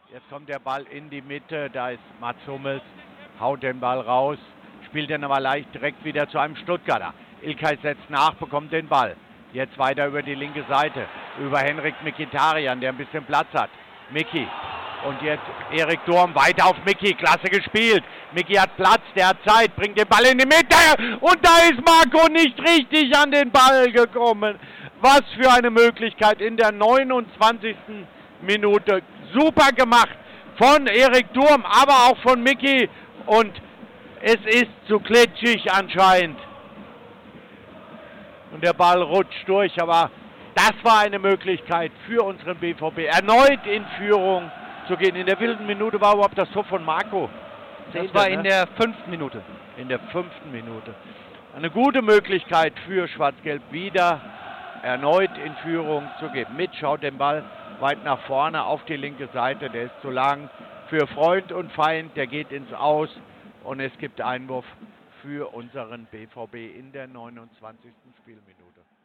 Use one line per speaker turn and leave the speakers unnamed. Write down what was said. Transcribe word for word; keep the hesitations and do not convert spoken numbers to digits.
Jetzt kommt der Ball in die Mitte, da ist Mats Hummels, haut den Ball raus, spielt den aber leicht direkt wieder zu einem Stuttgarter. Ilkay setzt nach, bekommt den Ball. Jetzt weiter über die linke Seite, über Henrik Mkhitaryan, der ein bisschen Platz hat. Miki. Und jetzt Erik Durm weiter auf Miki, klasse gespielt. Miki hat Platz, der hat Zeit, bringt den Ball in die Mitte. Und da ist Marco nicht richtig an den Ball gekommen. Was für eine Möglichkeit in der neunundzwanzigsten Minute. Super gemacht von Erik Durm, aber auch von Miki. Und es ist zu klitschig anscheinend. Und der Ball rutscht durch, aber das war eine Möglichkeit für unseren B V B. Erneut in Führung zu gehen. In der wilden Minute war überhaupt das Tor von Marco.
Das war in der fünften Minute.
In der fünften Minute. Eine gute Möglichkeit für Schwarz-Gelb, wieder erneut in Führung zu gehen. Mit schaut den Ball weit nach vorne auf die linke Seite. Der ist zu lang für Freund und Feind. Der geht ins Aus. Und es gibt Einwurf für unseren B V B in der neunundzwanzigsten Spielminute.